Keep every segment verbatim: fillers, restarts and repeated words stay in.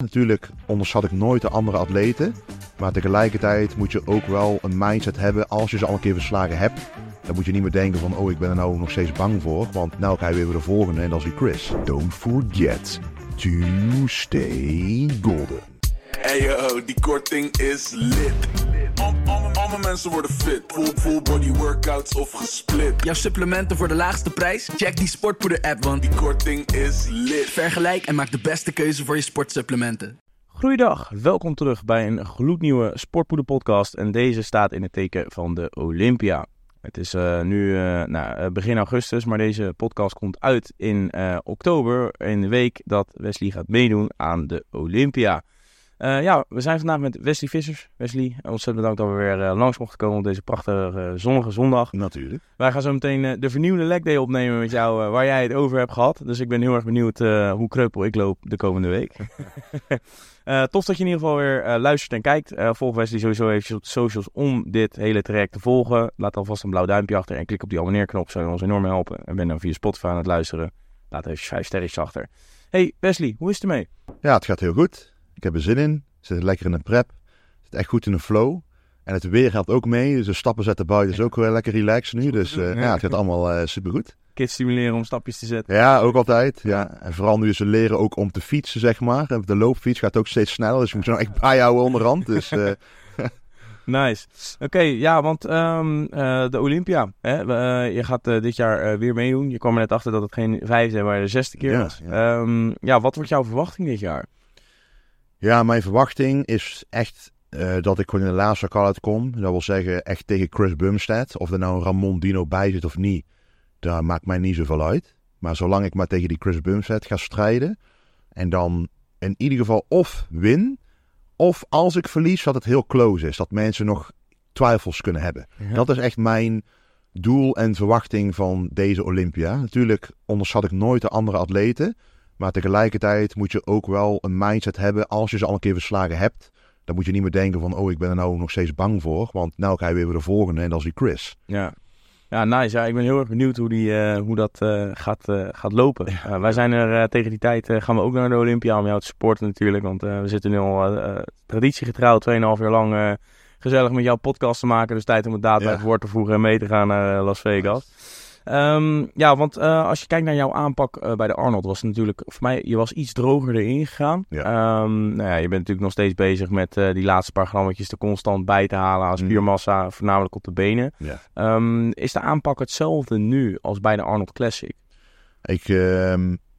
Natuurlijk onderschat ik nooit de andere atleten. Maar tegelijkertijd moet je ook wel een mindset hebben als je ze al een keer verslagen hebt. Dan moet je niet meer denken van, oh, ik ben er nou nog steeds bang voor. Want nou krijg je weer de volgende en dat is die Chris. Don't forget to stay golden. Hey yo, die korting is lit. Al- Alle alle mensen worden fit. Full, full body workouts of gesplit. Jouw supplementen voor de laagste prijs? Check die Sportpoeder-app, want Die korting is lit. vergelijk en maak de beste keuze voor je sportsupplementen. Goeiedag, welkom terug bij een gloednieuwe Sportpoeder podcast en deze staat in het teken van de Olympia. Het is uh, nu uh, nou, begin augustus, maar deze podcast komt uit in uh, oktober, in de week dat Wesley gaat meedoen aan de Olympia. Uh, ja, we zijn vandaag met Wesley Vissers. Wesley, ontzettend bedankt dat we weer uh, langs mochten komen op deze prachtige uh, zonnige zondag. Natuurlijk. Wij gaan zo meteen uh, de vernieuwde leg day opnemen met jou, uh, waar jij het over hebt gehad. Dus ik ben heel erg benieuwd uh, hoe kreupel ik loop de komende week. uh, tof dat je in ieder geval weer uh, luistert en kijkt. Uh, volg Wesley sowieso even op de socials om dit hele traject te volgen. Laat alvast een blauw duimpje achter en klik op die abonneerknop. Zou je ons enorm helpen. En ben dan via Spotify aan het luisteren. Laat even vijf sterretjes achter. Hey Wesley, hoe is het ermee? Ja, het gaat heel goed. Ik heb er zin in. Zit lekker in een prep. Zit echt goed in een flow. En het weer helpt ook mee. Dus de stappen zetten buiten is ook wel lekker relaxed nu. Dus uh, ja, het gaat allemaal uh, supergoed. Kids stimuleren om stapjes te zetten. Ja, ook altijd. Ja. En vooral nu ze leren ook om te fietsen, zeg maar. De loopfiets gaat ook steeds sneller. Dus je moet ze nou echt bijhouden onderhand. Dus... Uh, Nice. Oké, okay, ja, want um, uh, de Olympia. Hè? Uh, je gaat uh, dit jaar uh, weer meedoen. Je kwam er net achter dat het geen vijfde, maar de zesde keer ja, was. Ja. Um, ja, wat wordt jouw verwachting dit jaar? Ja, mijn verwachting is echt uh, dat ik gewoon in de laatste call-out kom. Dat wil zeggen echt tegen Chris Bumstead. Of er nou een Ramon Dino bij zit of niet, daar maakt mij niet zoveel uit. Maar zolang ik maar tegen die Chris Bumstead ga strijden en dan in ieder geval of win, of als ik verlies, dat het heel close is. Dat mensen nog twijfels kunnen hebben. Ja. Dat is echt mijn doel en verwachting van deze Olympia. Natuurlijk onderschat ik nooit de andere atleten. Maar tegelijkertijd moet je ook wel een mindset hebben als je ze al een keer verslagen hebt. Dan moet je niet meer denken van, oh, ik ben er nou nog steeds bang voor. Want nou krijg je weer de volgende en dat is die Chris. Ja, ja nice. Ja, ik ben heel erg benieuwd hoe, die, uh, hoe dat uh, gaat, uh, gaat lopen. Uh, wij zijn er uh, tegen die tijd, uh, gaan we ook naar de Olympia om jou te supporten natuurlijk. Want uh, we zitten nu al uh, traditiegetrouw tweeënhalf jaar lang uh, gezellig met jouw podcast te maken. Dus tijd om het daad bij het woord te voegen en mee te gaan naar uh, Las Vegas. Um, ja, want uh, als je kijkt naar jouw aanpak uh, bij de Arnold, was het natuurlijk voor mij, je was iets droger erin gegaan. Ja. Um, nou ja, je bent natuurlijk nog steeds bezig met uh, die laatste paar grammetjes er constant bij te halen aan spiermassa, mm. voornamelijk op de benen. Ja. Um, is de aanpak hetzelfde nu als bij de Arnold Classic? Ik uh,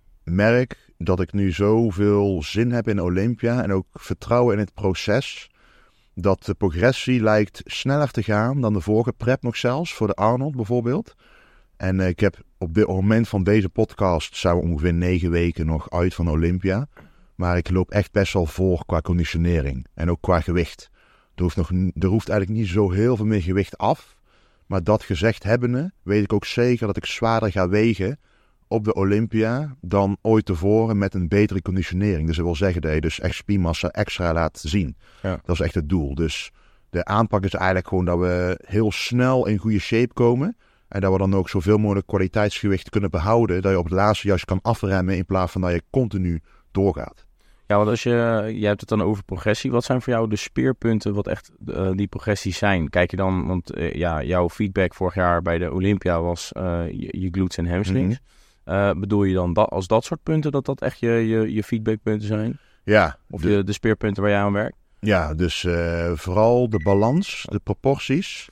merk dat ik nu zoveel zin heb in Olympia en ook vertrouwen in het proces, dat de progressie lijkt sneller te gaan dan de vorige prep nog zelfs, voor de Arnold bijvoorbeeld. En uh, ik heb op dit moment van deze podcast zou ongeveer negen weken nog uit van Olympia. Maar ik loop echt best wel voor qua conditionering en ook qua gewicht. Er hoeft, nog, er hoeft eigenlijk niet zo heel veel meer gewicht af. Maar dat gezegd hebbende weet ik ook zeker dat ik zwaarder ga wegen op de Olympia dan ooit tevoren met een betere conditionering. Dus dat wil zeggen dat je dus echt spiermassa extra laat zien. Ja. Dat is echt het doel. Dus de aanpak is eigenlijk gewoon dat we heel snel in goede shape komen. En dat we dan ook zoveel mogelijk kwaliteitsgewicht kunnen behouden. Dat je op het laatste juist kan afremmen in plaats van dat je continu doorgaat. Ja, want als je, je hebt het dan over progressie. Wat zijn voor jou de speerpunten wat echt uh, die progressies zijn? Kijk je dan, want uh, ja, jouw feedback vorig jaar bij de Olympia was uh, je, je glutes en hamstrings. Mm-hmm. Uh, bedoel je dan dat, als dat soort punten dat dat echt je, je, je feedbackpunten zijn? Ja. Of de, de, de speerpunten waar jij aan werkt? Ja, dus uh, vooral de balans, de proporties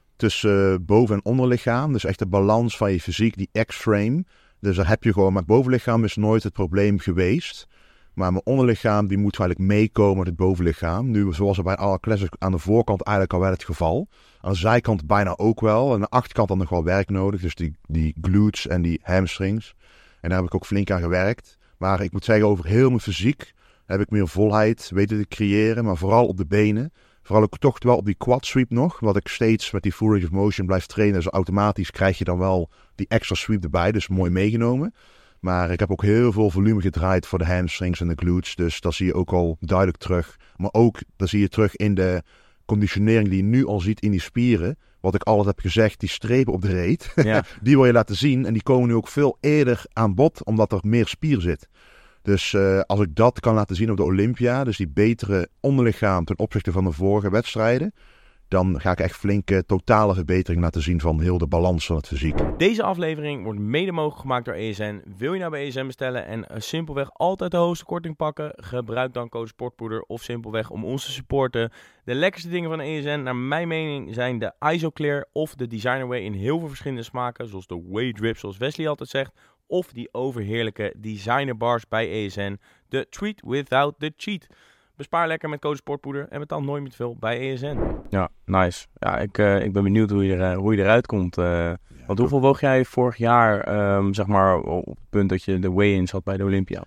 tussen boven- en onderlichaam. Dus echt de balans van je fysiek, die X-frame. Dus daar heb je gewoon, maar bovenlichaam is nooit het probleem geweest. Maar mijn onderlichaam, die moet eigenlijk meekomen met het bovenlichaam. Nu, zoals er bij alle classics aan de voorkant eigenlijk al wel het geval. Aan de zijkant bijna ook wel. En aan de achterkant dan nog wel werk nodig. Dus die, die glutes en die hamstrings. En daar heb ik ook flink aan gewerkt. Maar ik moet zeggen, over heel mijn fysiek heb ik meer volheid weten te creëren. Maar vooral op de benen. Vooral ook toch wel op die quad sweep nog. Wat ik steeds met die full range of motion blijf trainen. Dus automatisch krijg je dan wel die extra sweep erbij. Dus mooi meegenomen. Maar ik heb ook heel veel volume gedraaid voor de hamstrings en de glutes. Dus dat zie je ook al duidelijk terug. Maar ook, dat zie je terug in de conditionering die je nu al ziet in die spieren. Wat ik altijd heb gezegd, die strepen op de reet. Ja. Die wil je laten zien. En die komen nu ook veel eerder aan bod, omdat er meer spier zit. Dus uh, als ik dat kan laten zien op de Olympia, dus die betere onderlichaam ten opzichte van de vorige wedstrijden, dan ga ik echt flinke totale verbetering laten zien van heel de balans van het fysiek. Deze aflevering wordt mede mogelijk gemaakt door E S N. Wil je nou bij E S N bestellen en uh, simpelweg altijd de hoogste korting pakken? Gebruik dan code Sportpoeder of simpelweg om ons te supporten. De lekkerste dingen van E S N, naar mijn mening, zijn de Isoclear of de Designer Whey in heel veel verschillende smaken. Zoals de Whey Drip, zoals Wesley altijd zegt. Of die overheerlijke Designer Bars bij E S N. De Treat Without the Cheat. Bespaar lekker met code Sportpoeder en betaal nooit meer te veel bij E S N. Ja, nice. Ja, ik, uh, ik ben benieuwd hoe je, er, hoe je eruit komt. Uh, ja, want hoeveel woog jij vorig jaar, um, zeg maar, op het punt dat je de weigh-ins had bij de Olympia?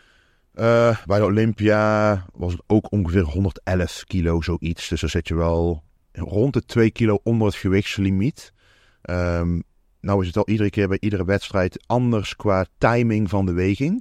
Uh, bij de Olympia was het ook ongeveer honderdelf kilo, zoiets. Dus dan zit je wel rond de twee kilo onder het gewichtslimiet. Um, nou is het al iedere keer bij iedere wedstrijd anders qua timing van de weging.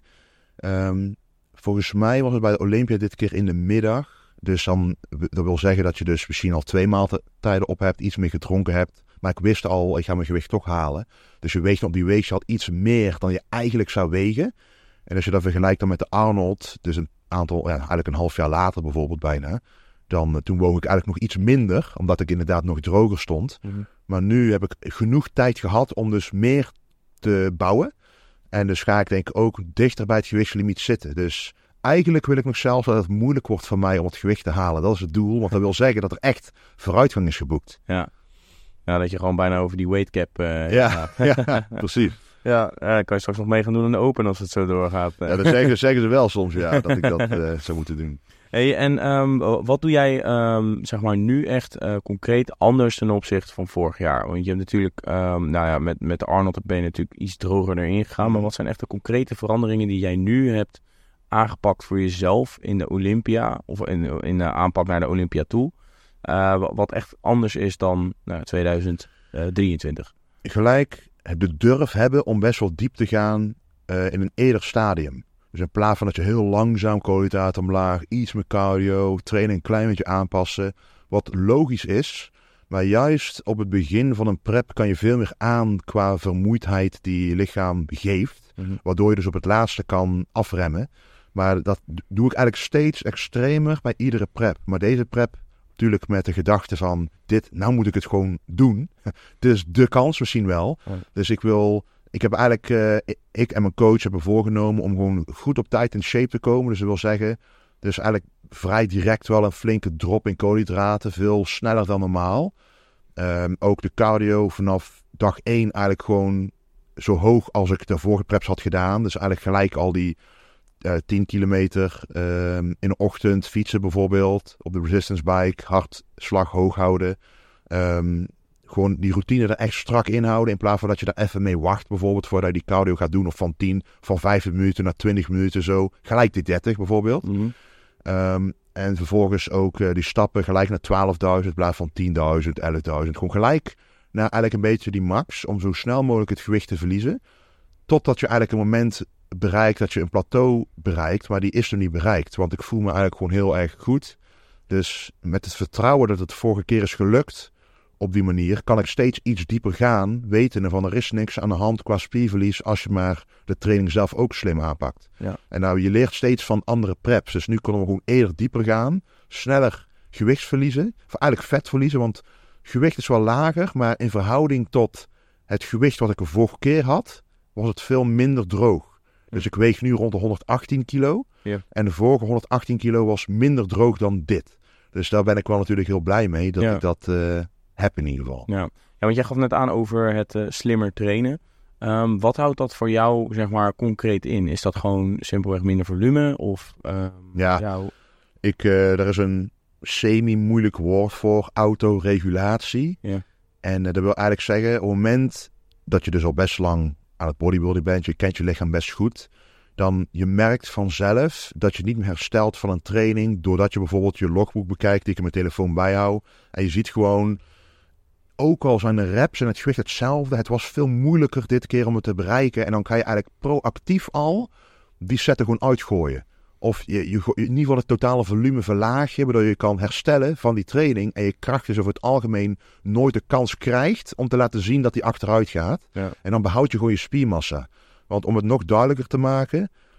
Um, Volgens mij was het bij de Olympia dit keer in de middag. Dus dan, dat wil zeggen dat je dus misschien al twee maaltijden op hebt, iets meer gedronken hebt. Maar ik wist al, ik ga mijn gewicht toch halen. Dus je weegt op die weegschaal iets meer dan je eigenlijk zou wegen. En als je dat vergelijkt dan met de Arnold, dus een aantal, ja, eigenlijk een half jaar later bijvoorbeeld bijna. Dan, toen woog ik eigenlijk nog iets minder, omdat ik inderdaad nog droger stond. Mm-hmm. Maar nu heb ik genoeg tijd gehad om dus meer te bouwen. En dus ga ik denk ik ook dichter bij het gewichtslimiet zitten. Dus eigenlijk wil ik nog zelfs dat het moeilijk wordt voor mij om het gewicht te halen. Dat is het doel, want dat wil zeggen dat er echt vooruitgang is geboekt. Ja, ja dat je gewoon bijna over die weight cap uh, ja, gaat. Ja, precies. Ja, uh, kan je straks nog mee gaan doen in de Open als het zo doorgaat. Ja, dat zeggen, zeggen ze wel soms, ja, dat ik dat uh, zou moeten doen. Hey, en um, wat doe jij um, zeg maar nu echt uh, concreet anders ten opzichte van vorig jaar? Want je hebt natuurlijk, um, nou ja, met, met de Arnold ben je natuurlijk iets droger erin gegaan. Maar wat zijn echt de concrete veranderingen die jij nu hebt aangepakt voor jezelf in de Olympia? Of in, in de aanpak naar de Olympia toe? Uh, wat echt anders is dan nou, tweeduizend drieëntwintig? Gelijk de durf hebben om best wel diep te gaan uh, in een eerder stadium. Dus in plaats van dat je heel langzaam koolhydraten omlaag, iets meer cardio, trainen een klein beetje aanpassen. Wat logisch is, maar juist op het begin van een prep kan je veel meer aan qua vermoeidheid die je lichaam geeft. Mm-hmm. Waardoor je dus op het laatste kan afremmen. Maar dat doe ik eigenlijk steeds extremer bij iedere prep. Maar deze prep natuurlijk met de gedachte van dit, nou moet ik het gewoon doen. Dus de kans misschien wel. Mm. Dus ik wil... Ik heb eigenlijk, uh, ik en mijn coach hebben voorgenomen om gewoon goed op tijd in shape te komen. Dus dat wil zeggen, dus eigenlijk vrij direct wel een flinke drop in koolhydraten. Veel sneller dan normaal. Um, ook de cardio vanaf dag één eigenlijk gewoon zo hoog als ik de vorige preps had gedaan. Dus eigenlijk gelijk al die uh, tien kilometer um, in de ochtend fietsen bijvoorbeeld. Op de resistance bike, hartslag hoog houden. Um, Gewoon die routine er echt strak inhouden. In plaats van dat je daar even mee wacht. Bijvoorbeeld voordat je die cardio gaat doen. Of van tien, van vijftien minuten naar twintig minuten zo. Gelijk die dertig bijvoorbeeld. Mm-hmm. Um, en vervolgens ook uh, die stappen gelijk naar twaalfduizend. In plaats van tienduizend, elfduizend. Gewoon gelijk naar eigenlijk een beetje die max. Om zo snel mogelijk het gewicht te verliezen. Totdat je eigenlijk een moment bereikt dat je een plateau bereikt. Maar die is er niet bereikt. Want ik voel me eigenlijk gewoon heel erg goed. Dus met het vertrouwen dat het vorige keer is gelukt... Op die manier kan ik steeds iets dieper gaan, wetende van er is niks aan de hand qua spierverlies als je maar de training zelf ook slim aanpakt. Ja. En nou, je leert steeds van andere preps. Dus nu kunnen we gewoon eerder dieper gaan, sneller gewicht verliezen, of eigenlijk vet verliezen, want gewicht is wel lager, maar in verhouding tot het gewicht wat ik de vorige keer had, was het veel minder droog. Dus ik weeg nu rond de honderdachttien kilo ja. En de vorige honderdachttien kilo was minder droog dan dit. Dus daar ben ik wel natuurlijk heel blij mee dat ja. ik dat... Uh, heb in ieder geval. Ja, ja, want jij gaf net aan over het uh, slimmer trainen. Um, wat houdt dat voor jou, zeg maar, concreet in? Is dat gewoon simpelweg minder volume? Of, um, ja, jou... ik, uh, er is een semi-moeilijk woord voor autoregulatie. Ja. En uh, dat wil eigenlijk zeggen, op het moment dat je dus al best lang aan het bodybuilding bent, je kent je lichaam best goed, dan je merkt vanzelf dat je niet meer herstelt van een training, doordat je bijvoorbeeld je logboek bekijkt, die ik in mijn telefoon bijhoud. En je ziet gewoon... Ook al zijn de reps en het gewicht hetzelfde, het was veel moeilijker dit keer om het te bereiken. En dan kan je eigenlijk proactief al die setten gewoon uitgooien. Of je, je, in ieder geval het totale volume verlaag je, waardoor je kan herstellen van die training. En je kracht dus over het algemeen nooit de kans krijgt om te laten zien dat die achteruit gaat. Ja. En dan behoud je gewoon je spiermassa. Want om het nog duidelijker te maken,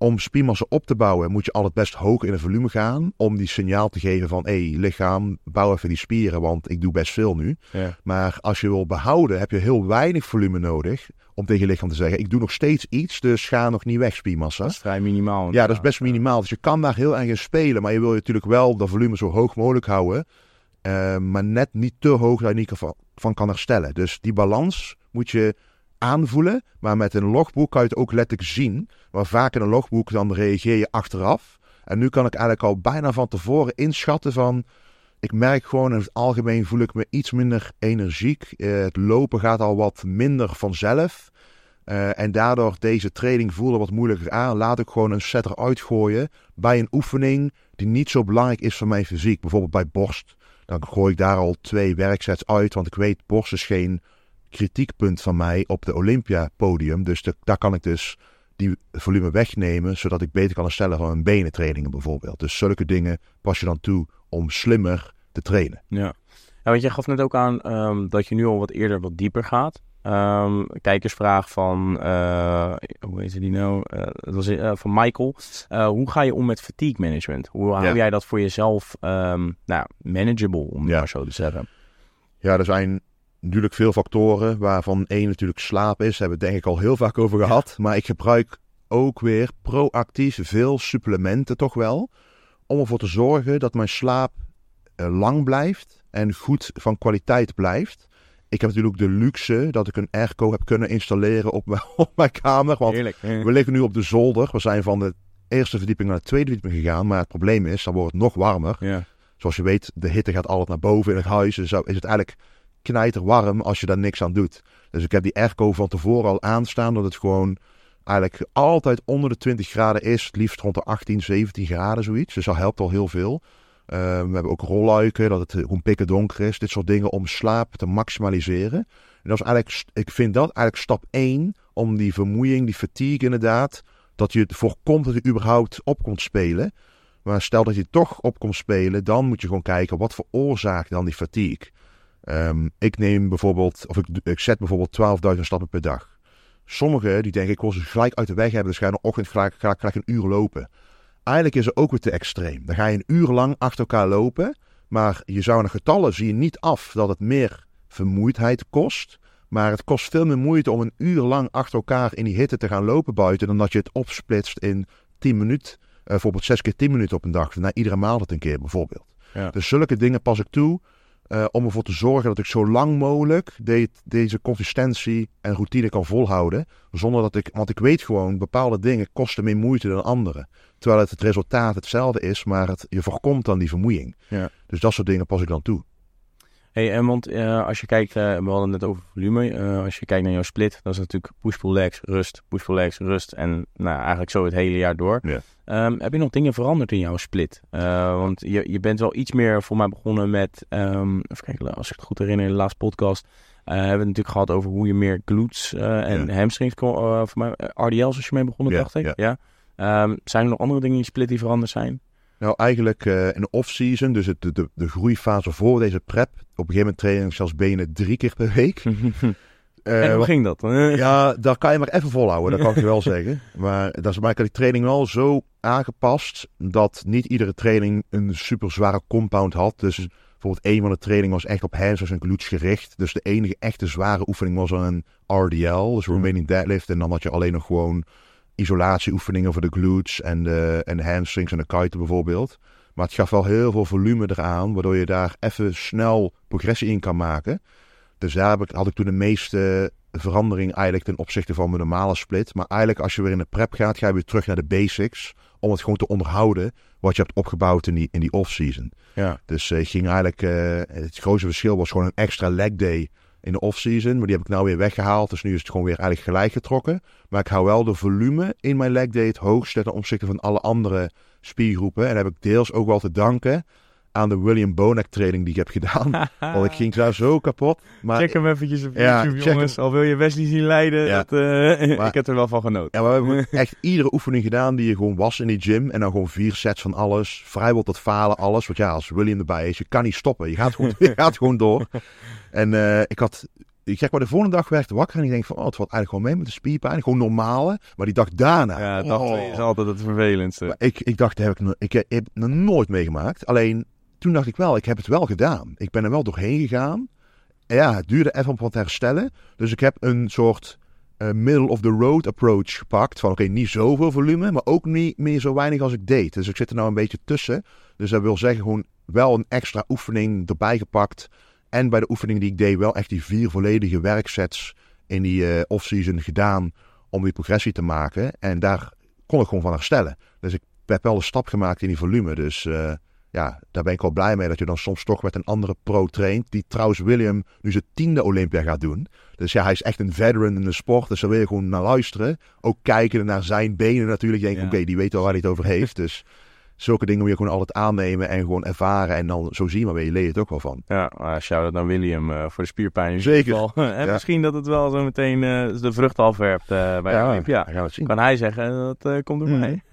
om spiermassa op te bouwen moet je altijd best hoog in het volume gaan. Om die signaal te geven van, hé hey, lichaam, bouw even die spieren, want ik doe best veel nu. Ja. Maar als je wil behouden, heb je heel weinig volume nodig om tegen je lichaam te zeggen, ik doe nog steeds iets, dus ga nog niet weg spiermassa. Dat is vrij minimaal. Ja, dat is best minimaal. Dus je kan daar heel erg in spelen, maar je wil natuurlijk wel dat volume zo hoog mogelijk houden. Uh, maar net niet te hoog dat je niet van, van kan herstellen. Dus die balans moet je aanvoelen, maar met een logboek kan je het ook letterlijk zien. Maar vaak in een logboek dan reageer je achteraf. En nu kan ik eigenlijk al bijna van tevoren inschatten van, ik merk gewoon in het algemeen voel ik me iets minder energiek. Uh, het lopen gaat al wat minder vanzelf. Uh, en daardoor deze training voelde wat moeilijker aan. Laat ik gewoon een set eruit gooien bij een oefening die niet zo belangrijk is voor mijn fysiek. Bijvoorbeeld bij borst. Dan gooi ik daar al twee werksets uit, want ik weet borst is geen kritiekpunt van mij op de Olympia-podium. Dus de, daar kan ik dus die volume wegnemen, zodat ik beter kan herstellen van mijn benentrainingen bijvoorbeeld. Dus zulke dingen pas je dan toe om slimmer te trainen. Ja, ja want je gaf net ook aan um, dat je nu al wat eerder wat dieper gaat. Um, kijkersvraag van, uh, hoe heet die nou? Uh, dat was uh, van Michael. Uh, hoe ga je om met fatigue management? Hoe hou ja. jij dat voor jezelf um, nou, manageable, om het ja. maar zo te zeggen? Ja, er zijn natuurlijk veel factoren, waarvan één natuurlijk slaap is. Daar hebben we het denk ik al heel vaak over gehad. Maar ik gebruik ook weer proactief veel supplementen toch wel, om ervoor te zorgen dat mijn slaap uh, lang blijft en goed van kwaliteit blijft. Ik heb natuurlijk de luxe dat ik een airco heb kunnen installeren op mijn, op mijn kamer. Want Heerlijk, heerlijk. We liggen nu op de zolder. We zijn van de eerste verdieping naar de tweede verdieping gegaan. Maar het probleem is, dan wordt het nog warmer. Ja. Zoals je weet, de hitte gaat altijd naar boven in het huis. Dus is het eigenlijk knijterwarm als je daar niks aan doet. Dus ik heb die airco van tevoren al aanstaan. Dat het gewoon eigenlijk altijd onder de twintig graden is. Het liefst rond de achttien, zeventien graden zoiets. Dus dat helpt al heel veel. Uh, we hebben ook rolluiken, dat het gewoon pikken donker is. Dit soort dingen om slaap te maximaliseren. En dat is eigenlijk, ik vind dat eigenlijk stap één om die vermoeiing, die fatigue inderdaad, dat je het voorkomt dat je überhaupt op komt spelen. Maar stel dat je toch op komt spelen, dan moet je gewoon kijken wat veroorzaakt dan die fatigue. Um, ik neem bijvoorbeeld, of ik, ik zet bijvoorbeeld twaalfduizend stappen per dag. Sommigen die denken ik wil ze gelijk uit de weg hebben, dus ga je in de ochtend gelijk, gelijk, gelijk een uur lopen. Eigenlijk is het ook weer te extreem. Dan ga je een uur lang achter elkaar lopen. Maar je zou in de getallen zie je niet af dat het meer vermoeidheid kost. Maar het kost veel meer moeite om een uur lang achter elkaar in die hitte te gaan lopen buiten. Dan dat je het opsplitst in tien minuten. Uh, bijvoorbeeld zes keer tien minuten op een dag. Na iedere maaltijd een keer bijvoorbeeld. Ja. Dus zulke dingen pas ik toe. Uh, om ervoor te zorgen dat ik zo lang mogelijk de, deze consistentie en routine kan volhouden. Zonder dat ik, want ik weet gewoon, bepaalde dingen kosten meer moeite dan andere. Terwijl het, het resultaat hetzelfde is, maar het, je voorkomt dan die vermoeiing. Ja. Dus dat soort dingen pas ik dan toe. Hey, en want uh, als je kijkt, uh, we hadden het net over volume. Uh, als je kijkt naar jouw split, dat is natuurlijk push-pull legs, rust, push-pull legs, rust. En nou, eigenlijk zo het hele jaar door. Ja. Um, heb je nog dingen veranderd in jouw split? Uh, want je, je bent wel iets meer voor mij begonnen met, um, even kijken, als ik het goed herinner, in de laatste podcast. Uh, hebben we het natuurlijk gehad over hoe je meer glutes uh, en ja. hamstrings kon, uh, voor mij, R D L's als je mee begonnen, ja, dacht ik. Ja. Ja. Um, zijn er nog andere dingen in je split die veranderd zijn? Nou, eigenlijk uh, in de off-season, dus het, de, de, de groeifase voor deze prep. Op een gegeven moment train ik zelfs benen drie keer per week. Uh, en hoe ging dat? Ja, daar kan je maar even volhouden, dat kan ik je wel zeggen. Maar dat is, maar ik heb die training wel zo aangepast dat niet iedere training een super zware compound had. Dus bijvoorbeeld één van de trainingen was echt op hamstrings en glutes gericht. Dus de enige echte zware oefening was dan een R D L, dus remaining deadlift. En dan had je alleen nog gewoon isolatieoefeningen voor de glutes en de, en de hamstrings en de kuiten bijvoorbeeld. Maar het gaf wel heel veel volume eraan, waardoor je daar even snel progressie in kan maken. Dus daar heb ik, had ik toen de meeste verandering eigenlijk ten opzichte van mijn normale split. Maar eigenlijk als je weer in de prep gaat, ga je weer terug naar de basics. Om het gewoon te onderhouden wat je hebt opgebouwd in die, in die off-season. Ja. Dus ik uh, ging eigenlijk, uh, het grootste verschil was gewoon een extra leg day in de off-season. Maar die heb ik nou weer weggehaald. Dus nu is het gewoon weer eigenlijk gelijk getrokken. Maar ik hou wel de volume in mijn leg day het hoogste ten opzichte van alle andere spiergroepen. En dat heb ik deels ook wel te danken aan de William Bonac training die ik heb gedaan. Want ik ging daar zo kapot. Maar check hem eventjes op ja, YouTube, jongens. Hem. Al wil je Wesley zien lijden. Ja. Dat, uh, maar, ik heb er wel van genoten. Ja, maar we hebben echt iedere oefening gedaan die je gewoon was in die gym. En dan gewoon vier sets van alles. Vrijwel tot falen, alles. Want ja, als William erbij is, je kan niet stoppen. Je gaat gewoon, je gaat gewoon door. En uh, ik had ik zeg maar, de volgende dag werd ik wakker en ik denk van, oh, het valt eigenlijk gewoon mee met de spierpijn. Gewoon normale. Maar die dag daarna. Ja, dag twee oh. is altijd het vervelendste. Maar ik, ik dacht, dat heb ik, no- ik, ik heb het nog nooit meegemaakt. Alleen, toen dacht ik wel, ik heb het wel gedaan. Ik ben er wel doorheen gegaan. En ja, het duurde even om wat te herstellen. Dus ik heb een soort uh, middle-of-the-road approach gepakt. Van oké, okay, niet zoveel volume, maar ook niet meer zo weinig als ik deed. Dus ik zit er nou een beetje tussen. Dus dat wil zeggen, gewoon wel een extra oefening erbij gepakt. En bij de oefening die ik deed, wel echt die vier volledige werksets in die uh, off-season gedaan om die progressie te maken. En daar kon ik gewoon van herstellen. Dus ik heb wel een stap gemaakt in die volume. Dus uh, ja, daar ben ik wel blij mee dat je dan soms toch met een andere pro traint. Die trouwens William nu zijn tiende Olympia gaat doen. Dus ja, hij is echt een veteran in de sport. Dus daar wil je gewoon naar luisteren. Ook kijken naar zijn benen natuurlijk. Je denkt, ja. oké, okay, die weet wel waar hij het over heeft. Dus zulke dingen moet je gewoon altijd aannemen en gewoon ervaren. En dan zo zien, maar je leert het ook wel van. Ja, uh, shout-out naar William uh, voor de spierpijn. Zeker. en ja. misschien dat het wel zo meteen uh, de vrucht afwerpt uh, bij ja, Olympia. Gaan we het zien. Kan hij zeggen, dat uh, komt door hmm. mij.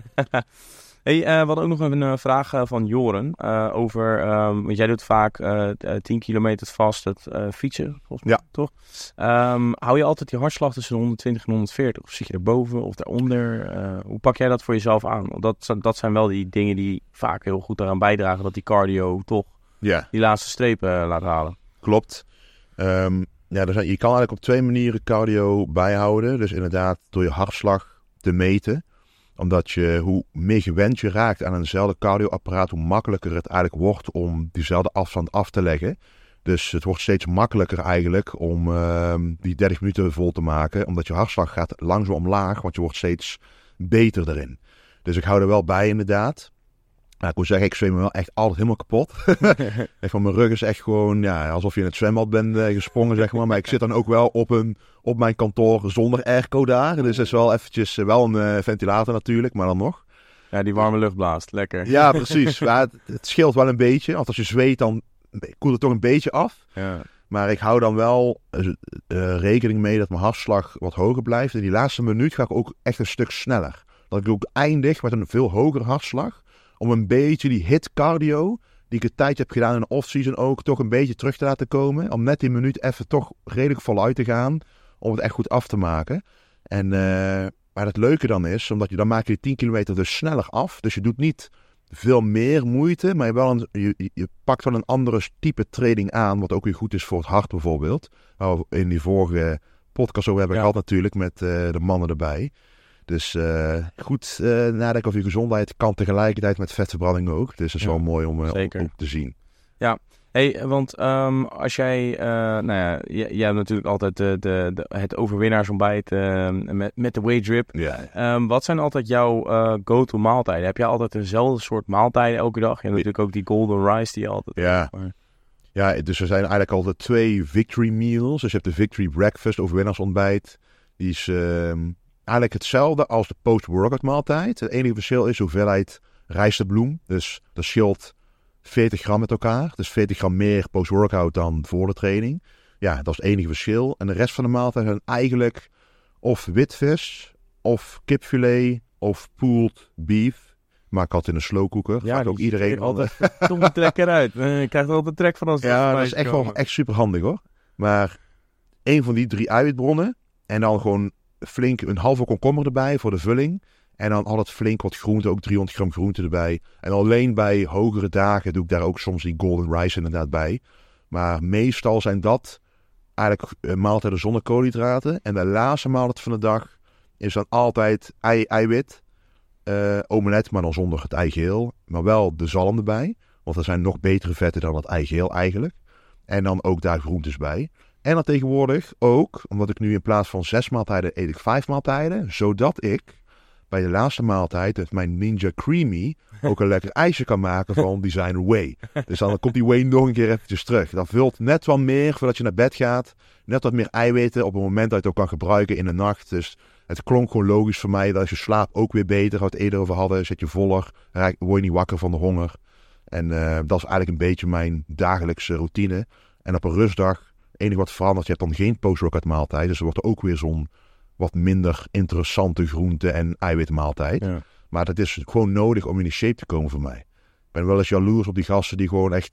Hey, uh, we hadden ook nog een uh, vraag uh, van Joren uh, over, um, want jij doet vaak uh, tien kilometer vast het uh, fietsen, volgens mij, ja. toch? Um, hou je altijd die hartslag tussen de honderdtwintig en honderdveertig? Of zit je erboven of daaronder? Uh, hoe pak jij dat voor jezelf aan? Want dat, dat zijn wel die dingen die vaak heel goed eraan bijdragen dat die cardio toch ja. die laatste strepen uh, laat halen. Klopt. Um, ja, er zijn, je kan eigenlijk op twee manieren cardio bijhouden. Dus inderdaad door je hartslag te meten. Omdat je, hoe meer gewend je raakt aan eenzelfde cardioapparaat, hoe makkelijker het eigenlijk wordt om diezelfde afstand af te leggen. Dus het wordt steeds makkelijker eigenlijk om uh, die dertig minuten vol te maken. Omdat je hartslag gaat langzaam omlaag, want je wordt steeds beter erin. Dus ik hou er wel bij inderdaad. Nou, ik moet zeggen, ik zweem me wel echt altijd helemaal kapot. Echt van mijn rug is echt gewoon, ja, alsof je in het zwembad bent uh, gesprongen, zeg maar. Maar ik zit dan ook wel op, een, op mijn kantoor zonder airco daar. Dus dat is wel eventjes, uh, wel een uh, ventilator natuurlijk, maar dan nog. Ja, die warme lucht blaast, lekker. Ja, precies. Maar het, het scheelt wel een beetje. Want als je zweet, dan koelt het toch een beetje af. Ja. Maar ik hou dan wel uh, uh, rekening mee dat mijn hartslag wat hoger blijft. In die laatste minuut ga ik ook echt een stuk sneller. Dat ik ook eindig met een veel hogere hartslag. Om een beetje die hit cardio, die ik een tijdje heb gedaan in de off-season ook, toch een beetje terug te laten komen. Om net die minuut even toch redelijk voluit te gaan. Om het echt goed af te maken. En uh, maar het leuke dan is, omdat je dan maak je die tien kilometer dus sneller af. Dus je doet niet veel meer moeite, maar je, wel een, je, je pakt wel een andere type training aan. Wat ook weer goed is voor het hart bijvoorbeeld. Waar we in die vorige podcast over hebben ja. gehad natuurlijk met uh, de mannen erbij. Dus uh, goed uh, nadenken over je gezondheid kan tegelijkertijd met vetverbranding ook. Dus dat is ja, wel mooi om, uh, om, om te zien. Ja, hey, want um, als jij, uh, nou ja, jij, jij hebt natuurlijk altijd de, de, de, het overwinnaarsontbijt uh, met, met de weight drip. Ja. Um, wat zijn altijd jouw uh, go-to maaltijden? Heb jij altijd dezelfde soort maaltijden elke dag? Je hebt natuurlijk ook die golden rice die je altijd... Ja. Maar... ja, dus er zijn eigenlijk altijd twee victory meals. Dus je hebt de victory breakfast, overwinnaarsontbijt. Die is... Uh, eigenlijk hetzelfde als de post-workout maaltijd. Het enige verschil is hoeveelheid rijstebloem. Dus dat scheelt veertig gram met elkaar. Dus veertig gram meer post-workout dan voor de training. Ja, dat is het enige verschil. En de rest van de maaltijd zijn eigenlijk of witvis, of kipfilet, of pulled beef. Maar ik had in een slow cooker. Ja, ook iedereen altijd. Kom de trek eruit. Je krijgt er altijd trek van als ja, dat is echt wel echt super handig hoor. Maar één van die drie eiwitbronnen en dan gewoon flink een halve komkommer erbij voor de vulling. En dan altijd flink wat groente, ook driehonderd gram groente erbij. En alleen bij hogere dagen doe ik daar ook soms die golden rice inderdaad bij. Maar meestal zijn dat eigenlijk maaltijden zonder koolhydraten. En de laatste maaltijd van de dag is dan altijd ei, eiwit. Uh, omelet, maar dan zonder het eigeel. Maar wel de zalm erbij. Want er zijn nog betere vetten dan het eigeel eigenlijk. En dan ook daar groentes bij. En dan tegenwoordig ook, omdat ik nu in plaats van zes maaltijden eet ik vijf maaltijden. Zodat ik bij de laatste maaltijd met mijn Ninja Creamy ook een lekker ijsje kan maken van Designer Whey. Dus dan komt die whey nog een keer eventjes terug. Dat vult net wat meer voordat je naar bed gaat. Net wat meer eiwitten op het moment dat je het ook kan gebruiken in de nacht. Dus het klonk gewoon logisch voor mij dat als je slaapt ook weer beter. Waar we het eerder over hadden, zit je voller, word je niet wakker van de honger. En uh, dat is eigenlijk een beetje mijn dagelijkse routine. En op een rustdag, het enige wat verandert, je hebt dan geen post-workout maaltijd. Dus er wordt ook weer zo'n wat minder interessante groente- en eiwitmaaltijd. Ja. Maar dat is gewoon nodig om in die shape te komen voor mij. Ik ben wel eens jaloers op die gasten die gewoon echt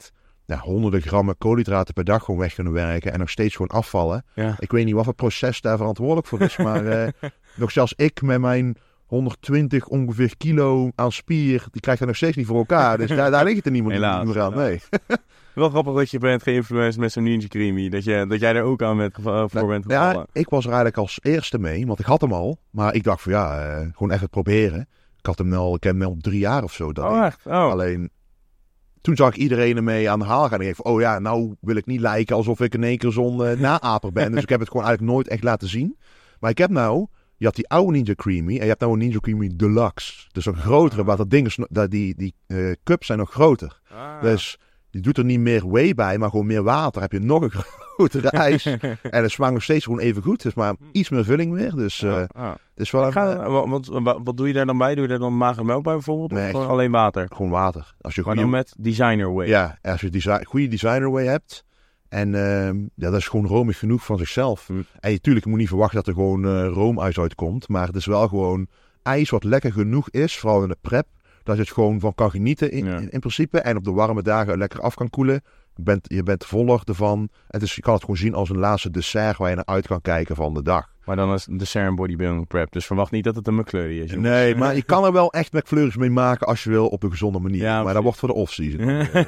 ja, honderden grammen koolhydraten per dag gewoon weg kunnen werken en nog steeds gewoon afvallen. Ja. Ik weet niet wat voor proces daar verantwoordelijk voor is, maar uh, nog zelfs ik met mijn honderdtwintig ongeveer kilo aan spier, die krijgt dat nog steeds niet voor elkaar. Dus daar, daar ligt het er niemand Helaas, niet meer aan. Nee. Wel grappig dat je bent geïnfluenced met zo'n Ninja Creamy. Dat, je, dat jij er ook aan bent geva- voor nou, bent gevallen. Ja, ik was er eigenlijk als eerste mee, want ik had hem al. Maar ik dacht van ja, uh, gewoon even proberen. Ik had hem al, ik heb hem al drie jaar of zo. Dat Oh, echt? Oh. Alleen, toen zag ik iedereen ermee aan de haal gaan. En ik dacht van, oh ja, nou wil ik niet lijken alsof ik in één keer zo'n uh, naaper ben. Dus ik heb het gewoon eigenlijk nooit echt laten zien. Maar ik heb nou, je had die oude Ninja Creamy en je hebt nou een Ninja Creamy Deluxe. Dus een grotere, waar dat ding is, dat die, die uh, cups zijn nog groter. Ah. Dus je doet er niet meer whey bij, maar gewoon meer water. Heb je nog een grotere ijs. En het smaakt nog steeds gewoon even goed. Dus maar iets meer vulling weer. Dus uh, Ah, ah. het is wel... Ik ga, wat, wat, wat, wat doe je daar dan bij? Doe je daar dan mager melk bij bijvoorbeeld? Nee, of gewoon echt. alleen water? Gewoon water. Als je Maar goede, dan met designer whey. ja, als je design, goede designer whey hebt. En uh, ja, dat is gewoon romig genoeg van zichzelf. Hm. En natuurlijk, je moet niet verwachten dat er gewoon uh, roomijs uitkomt. Maar het is wel gewoon ijs wat lekker genoeg is. Vooral in de prep. Dat je het gewoon van kan genieten in, Ja. in, in principe. En op de warme dagen lekker af kan koelen. Je bent, je bent voller ervan. En dus je kan het gewoon zien als een laatste dessert waar je naar uit kan kijken van de dag. Maar dan is de dessert een bodybuilding prep. Dus verwacht niet dat het een McFlurry is. jongens. Nee, maar je kan er wel echt McFlurries mee maken als je wil op een gezonde manier. Ja, maar dat precies. wordt voor de off-season.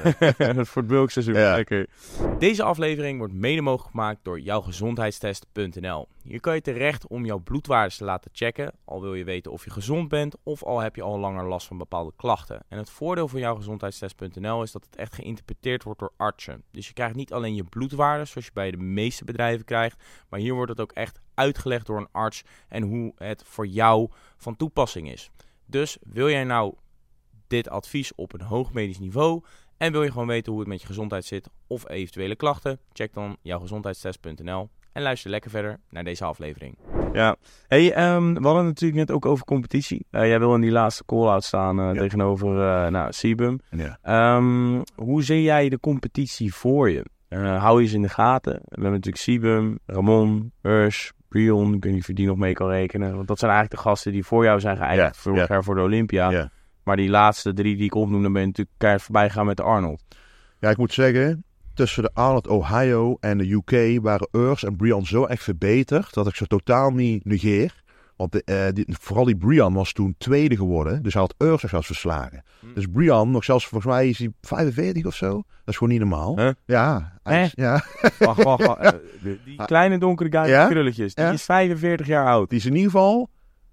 Dat is voor het bulkseizoen. Ja. Lekker. Deze aflevering wordt mede mogelijk gemaakt door jouw gezondheidstest punt n l. Hier kan je terecht om jouw bloedwaardes te laten checken. Al wil je weten of je gezond bent of al heb je al langer last van bepaalde klachten. En het voordeel van jouw gezondheidstest punt n l is dat het echt geïnterpreteerd wordt door artsen. Dus je krijgt niet alleen je bloedwaardes zoals je bij de meeste bedrijven krijgt. Maar hier wordt het ook echt uitgelegd door een arts en hoe het voor jou van toepassing is. Dus wil jij nou dit advies op een hoog medisch niveau en wil je gewoon weten hoe het met je gezondheid zit of eventuele klachten, check dan jouw gezondheidstest punt n l en luister lekker verder naar deze aflevering. Ja, hey, um, we hadden het natuurlijk net ook over competitie. Uh, jij wil in die laatste call-out staan uh, Ja. tegenover uh, nou, Sebum. Ja. Um, hoe zie jij de competitie voor je? Uh, hou je ze in de gaten? We hebben natuurlijk Sebum, Ramon, Urs, Brion, ik weet niet of je die nog mee kan rekenen. Want dat zijn eigenlijk de gasten die voor jou zijn geëindigd Ja, vorig ja. jaar voor de Olympia. Ja. Maar die laatste drie die ik opnoem, dan ben je natuurlijk keihard voorbij gegaan met de Arnold. Ja, ik moet zeggen, tussen de Arnold Ohio en de U K waren Urs en Brian zo echt verbeterd dat ik ze totaal niet negeer. Want de, uh, die, vooral die Brian was toen tweede geworden, dus hij had Urs nog zelfs verslagen. Hm. Dus Brian, nog zelfs volgens mij is hij vijfenveertig of zo. Dat is gewoon niet normaal. Huh? Ja, hij is- ja. Wacht, wacht, wacht. Uh, die, die kleine donkere guy met Ja? krulletjes, die Ja? is vijfenveertig jaar oud. Die is in ieder geval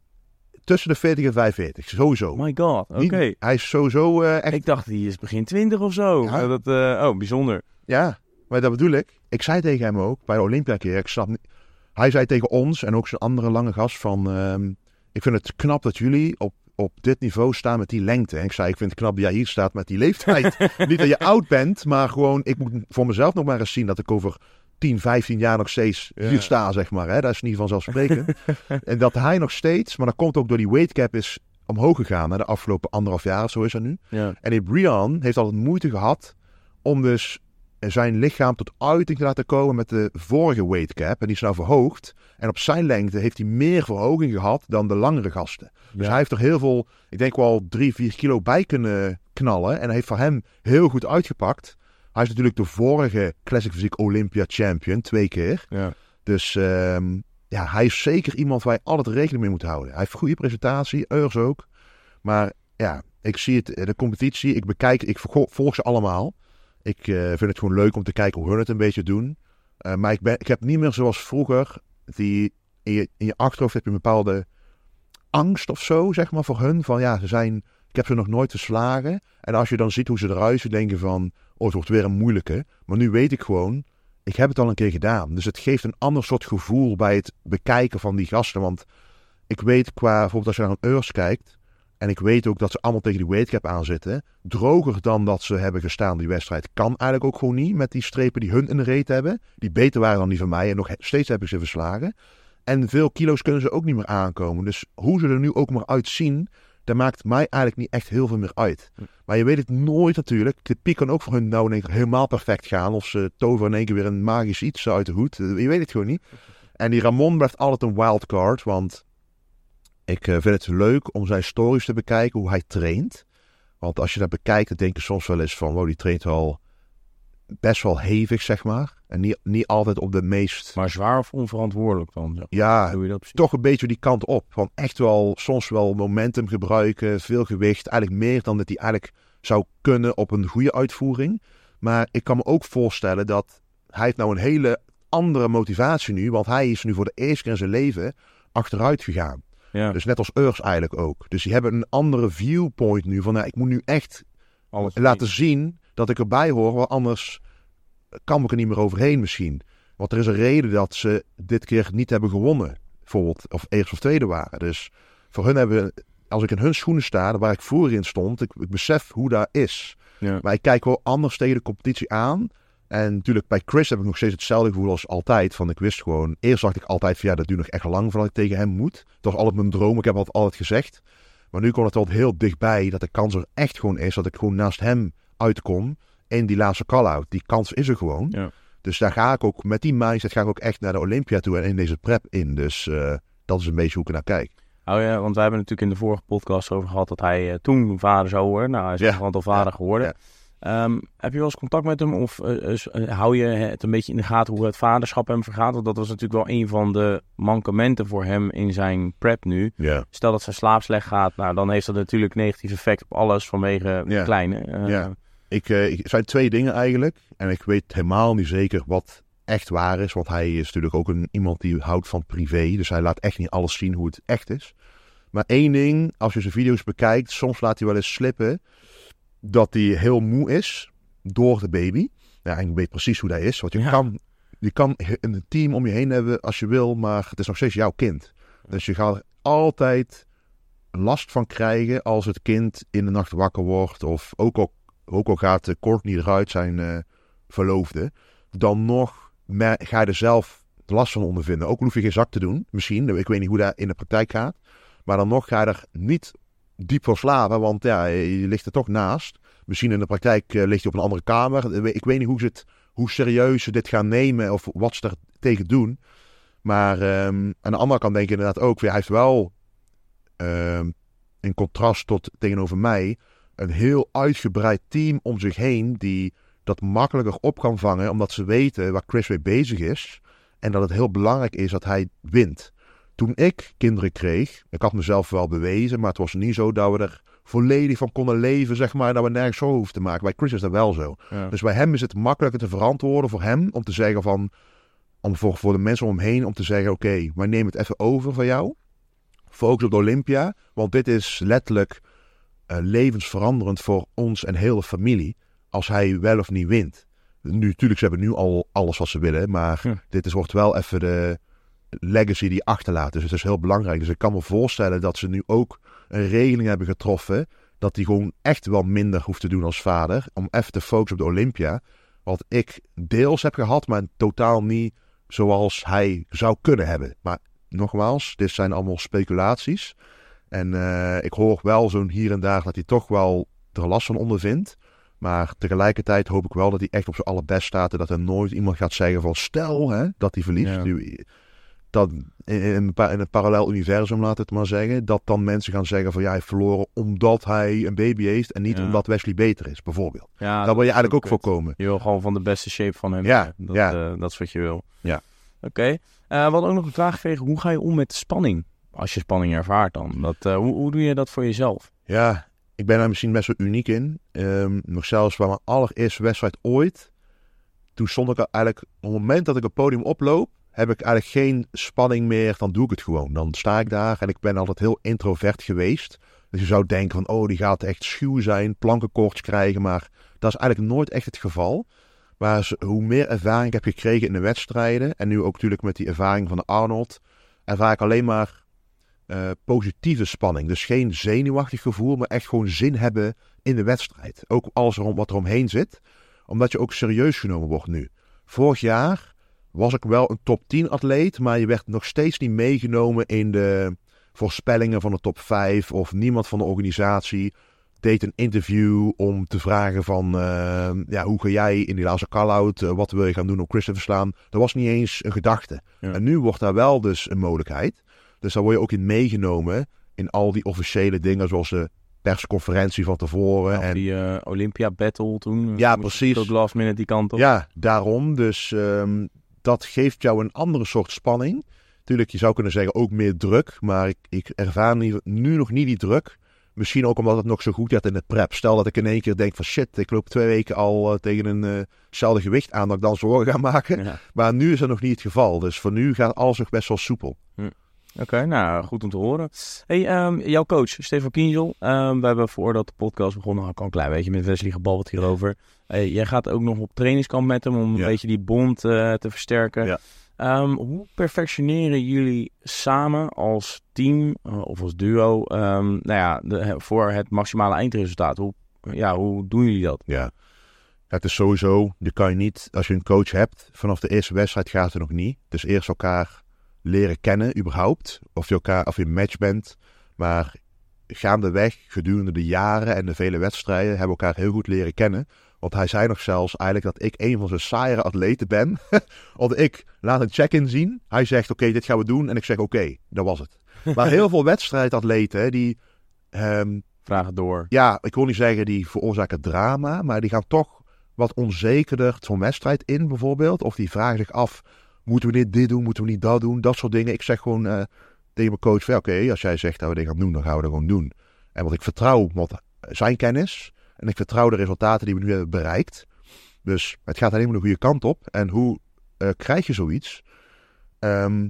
tussen de veertig en vijfenveertig, sowieso. Oh my god, oké. Niet- Hij is sowieso uh, echt... Ik dacht, die is begin twintig of zo. Ja. Uh, dat, uh, oh, bijzonder. Ja, maar dat bedoel ik. Ik zei tegen hem ook, bij de Olympia keer, ik snap niet... Hij zei tegen ons en ook zijn andere lange gast van... ehm, ik vind het knap dat jullie op, op dit niveau staan met die lengte. En ik zei, ik vind het knap dat jij hier staat met die leeftijd. Niet dat je oud bent, maar gewoon... Ik moet voor mezelf nog maar eens zien dat ik over tien, vijftien jaar nog steeds Ja. hier sta, zeg maar. Hè? Dat is niet vanzelfsprekend. En dat hij nog steeds... Maar dat komt ook door die weight cap is omhoog gegaan. Hè? De afgelopen anderhalf jaar, zo is dat nu. Ja. En die Brian heeft altijd moeite gehad om dus zijn lichaam tot uiting te laten komen met de vorige weight cap. En die is nou verhoogd. En op zijn lengte heeft hij meer verhoging gehad dan de langere gasten. Dus Ja. hij heeft er heel veel, ik denk wel drie, vier kilo bij kunnen knallen. En hij heeft voor hem heel goed uitgepakt. Hij is natuurlijk de vorige Classic Physique Olympia champion, twee keer. Ja. Dus um, ja, hij is zeker iemand waar je altijd rekening mee moet houden. Hij heeft een goede presentatie, Urs ook. Maar ja, ik zie het, de competitie, ik bekijk, ik volg ze allemaal. Ik uh, vind het gewoon leuk om te kijken hoe hun het een beetje doen. Uh, maar ik, ben, ik heb niet meer zoals vroeger, die in je, in je achterhoofd heb je een bepaalde angst of zo, zeg maar, voor hun. Van ja, ze zijn, ik heb ze nog nooit verslagen. En als je dan ziet hoe ze eruit zien, denk je van, oh, het wordt weer een moeilijke. Maar nu weet ik gewoon, ik heb het al een keer gedaan. Dus het geeft een ander soort gevoel bij het bekijken van die gasten. Want ik weet qua, bijvoorbeeld als je naar een Urs kijkt, en ik weet ook dat ze allemaal tegen die weight cap aan zitten. Droger dan dat ze hebben gestaan die wedstrijd kan eigenlijk ook gewoon niet. Met die strepen die hun in de reet hebben. Die beter waren dan die van mij. En nog steeds heb ik ze verslagen. En veel kilo's kunnen ze ook niet meer aankomen. Dus hoe ze er nu ook maar uitzien, dat maakt mij eigenlijk niet echt heel veel meer uit. Maar je weet het nooit natuurlijk. De piek kan ook voor hun nou in één keer helemaal perfect gaan. Of ze toveren in één keer weer een magisch iets uit de hoed. Je weet het gewoon niet. En die Ramon blijft altijd een wildcard. Want ik vind het leuk om zijn stories te bekijken, hoe hij traint. Want als je dat bekijkt, dan denk je soms wel eens van, wow, die traint al best wel hevig, zeg maar. En niet, niet altijd op de meest... Maar zwaar of onverantwoordelijk dan? Zo. Ja, Doe je dat toch een beetje die kant op. Van echt wel, soms wel momentum gebruiken, veel gewicht. Eigenlijk meer dan dat hij eigenlijk zou kunnen op een goede uitvoering. Maar ik kan me ook voorstellen dat hij heeft nou een hele andere motivatie nu. Want hij is nu voor de eerste keer in zijn leven achteruit gegaan. Ja. Dus net als Urs eigenlijk ook. Dus die hebben een andere viewpoint nu. Van nou, ik moet nu echt Alles laten zien dat ik erbij hoor. Want anders kan ik er niet meer overheen misschien. Want er is een reden dat ze dit keer niet hebben gewonnen. Bijvoorbeeld, of eerst of tweede waren. Dus voor hun hebben, als ik in hun schoenen sta, waar ik vroeger in stond, ik, ik besef hoe dat is. Ja. Maar ik kijk wel anders tegen de competitie aan. En natuurlijk bij Chris heb ik nog steeds hetzelfde gevoel als altijd. Van ik wist gewoon, eerst dacht ik altijd van ja, dat duurt nog echt lang voordat ik tegen hem moet. Dat was altijd mijn droom, ik heb het altijd gezegd. Maar nu komt het altijd heel dichtbij dat de kans er echt gewoon is dat ik gewoon naast hem uitkom in die laatste call-out. Die kans is er gewoon. Ja. Dus daar ga ik ook, met die mindset ga ik ook echt naar de Olympia toe en in deze prep in. Dus uh, dat is een beetje hoe ik er naar kijk. Oh ja, want wij hebben natuurlijk in de vorige podcast over gehad dat hij uh, toen vader zou worden. Nou, hij is Ja. gewoon al vader Ja. geworden. Ja. Um, heb je wel eens contact met hem of uh, uh, hou je het een beetje in de gaten hoe het vaderschap hem vergaat? Want dat was natuurlijk wel een van de mankementen voor hem in zijn prep nu. Ja. Stel dat zijn slaap slecht gaat, nou dan heeft dat natuurlijk negatief effect op alles vanwege de Ja. kleine. Uh, Ja. Ik, uh, ik, het zijn twee dingen eigenlijk. En ik weet helemaal niet zeker wat echt waar is. Want hij is natuurlijk ook een, iemand die houdt van privé. Dus hij laat echt niet alles zien hoe het echt is. Maar één ding, als je zijn video's bekijkt, soms laat hij wel eens slippen dat hij heel moe is door de baby. Ja, en ik weet precies hoe dat is. Want je, Ja. kan, je kan een team om je heen hebben als je wil, maar het is nog steeds jouw kind. Dus je gaat er altijd last van krijgen als het kind in de nacht wakker wordt. Of ook al, ook al gaat de Courtney eruit, zijn uh, verloofde. Dan nog mer- ga je er zelf last van ondervinden. Ook al hoef je geen zak te doen, misschien. Ik weet niet hoe dat in de praktijk gaat. Maar dan nog ga je er niet diep voor slapen, want ja, je ligt er toch naast. Misschien in de praktijk uh, ligt je op een andere kamer. Ik weet niet hoe, ze het, hoe serieus ze dit gaan nemen of wat ze er tegen doen. Maar um, aan de andere kant denk ik inderdaad ook, hij heeft wel um, in contrast tot tegenover mij een heel uitgebreid team om zich heen die dat makkelijker op kan vangen, omdat ze weten waar Chris mee bezig is en dat het heel belangrijk is dat hij wint. Toen ik kinderen kreeg, ik had mezelf wel bewezen, maar het was niet zo dat we er volledig van konden leven, zeg maar, dat we nergens zo hoeven te maken. Bij Chris is dat wel zo. Ja. Dus bij hem is het makkelijker te verantwoorden voor hem, om te zeggen van, om voor, voor de mensen om hem heen, om te zeggen, oké, okay, wij nemen het even over van jou. Focus op de Olympia, want dit is letterlijk uh, levensveranderend voor ons en heel de familie, als hij wel of niet wint. Nu, natuurlijk, ze hebben nu al alles wat ze willen, maar Hm. dit is, wordt wel even de legacy die achterlaat. Dus het is heel belangrijk. Dus ik kan me voorstellen dat ze nu ook een regeling hebben getroffen dat hij gewoon echt wel minder hoeft te doen als vader, om even te focussen op de Olympia. Wat ik deels heb gehad, maar totaal niet zoals hij zou kunnen hebben. Maar nogmaals, dit zijn allemaal speculaties. En uh, ik hoor wel zo'n hier en daar dat hij toch wel er last van ondervindt. Maar tegelijkertijd hoop ik wel dat hij echt op zijn allerbest staat en dat er nooit iemand gaat zeggen van stel hè, dat hij verliest. Ja. Nu, dat in, in, in een parallel universum, laat het maar zeggen, dat dan mensen gaan zeggen van ja, hij heeft verloren omdat hij een baby heeft en niet Ja. omdat Wesley beter is, bijvoorbeeld. Ja, Daar wil je is eigenlijk ook kut. voorkomen. Je wil gewoon van de beste shape van hem. Ja, dat, ja. uh, dat is wat je wil. Ja. Oké. Okay. Uh, we hadden ook nog een vraag gekregen. Hoe ga je om met spanning? Als je spanning ervaart dan. Dat, uh, hoe, hoe doe je dat voor jezelf? Ja, ik ben daar misschien best wel uniek in. Um, nog zelfs bij mijn allereerste wedstrijd ooit. Toen stond ik eigenlijk, op het moment dat ik het podium oploop, heb ik eigenlijk geen spanning meer. Dan doe ik het gewoon. Dan sta ik daar en ik ben altijd heel introvert geweest. Dus je zou denken van, oh, die gaat echt schuw zijn, plankenkoorts krijgen. Maar dat is eigenlijk nooit echt het geval. Maar hoe meer ervaring ik heb gekregen in de wedstrijden, en nu ook natuurlijk met die ervaring van de Arnold, ervaar ik alleen maar uh, positieve spanning. Dus geen zenuwachtig gevoel, maar echt gewoon zin hebben in de wedstrijd. Ook alles erom, wat er omheen zit. Omdat je ook serieus genomen wordt nu. Vorig jaar was ik wel een top tien atleet, maar je werd nog steeds niet meegenomen in de voorspellingen van de top vijf. Of niemand van de organisatie deed een interview om te vragen van, uh, ja, hoe ga jij in die laatste call-out, uh, wat wil je gaan doen om Chris te verslaan? Dat was niet eens een gedachte. Ja. En nu wordt daar wel dus een mogelijkheid. Dus daar word je ook in meegenomen in al die officiële dingen zoals de persconferentie van tevoren. Of en die uh, Olympia Battle toen. Ja, precies. Tot last minute die kant op. Ja, daarom. Dus um, dat geeft jou een andere soort spanning. Tuurlijk, je zou kunnen zeggen ook meer druk. Maar ik, ik ervaar nu, nu nog niet die druk. Misschien ook omdat het nog zo goed gaat in de prep. Stel dat ik in één keer denk van shit, ik loop twee weken al uh, tegen een hetzelfde uh, gewicht aan dat ik dan zorgen ga maken. Ja. Maar nu is dat nog niet het geval. Dus voor nu gaat alles nog best wel soepel. Hm. Oké, okay, nou goed om te horen. Hey, um, jouw coach, Stefan Kienzel. Um, we hebben voordat de podcast begon nog een klein beetje met Wesley gebabbeld hierover. Hey, jij gaat ook nog op trainingskamp met hem om ja. een beetje die bond uh, te versterken. Ja. Um, hoe perfectioneren jullie samen als team uh, of als duo um, nou ja, de, voor het maximale eindresultaat? Hoe, ja, hoe doen jullie dat? Ja, het is sowieso, je kan je niet, als je een coach hebt, vanaf de eerste wedstrijd gaat het nog niet. Dus eerst elkaar leren kennen überhaupt, of je elkaar, of je een match bent. Maar gaandeweg, gedurende de jaren en de vele wedstrijden, hebben we elkaar heel goed leren kennen. Want hij zei nog zelfs eigenlijk dat ik een van zijn saaiere atleten ben. Want ik laat een check-in zien. Hij zegt, oké, okay, dit gaan we doen. En ik zeg, oké, okay, dat was het. Maar heel veel wedstrijdatleten, die... Um, Vragen door. Ja, ik wil niet zeggen die veroorzaken drama. Maar die gaan toch wat onzekerder zo'n wedstrijd in bijvoorbeeld. Of die vragen zich af, moeten we dit, dit doen? Moeten we niet dat doen? Dat soort dingen. Ik zeg gewoon uh, tegen mijn coach, oké, okay, als jij zegt dat we dit gaan doen, dan gaan we dat gewoon doen. En wat ik vertrouw op zijn kennis... En ik vertrouw de resultaten die we nu hebben bereikt. Dus het gaat alleen maar de goede kant op. En hoe uh, krijg je zoiets? Um,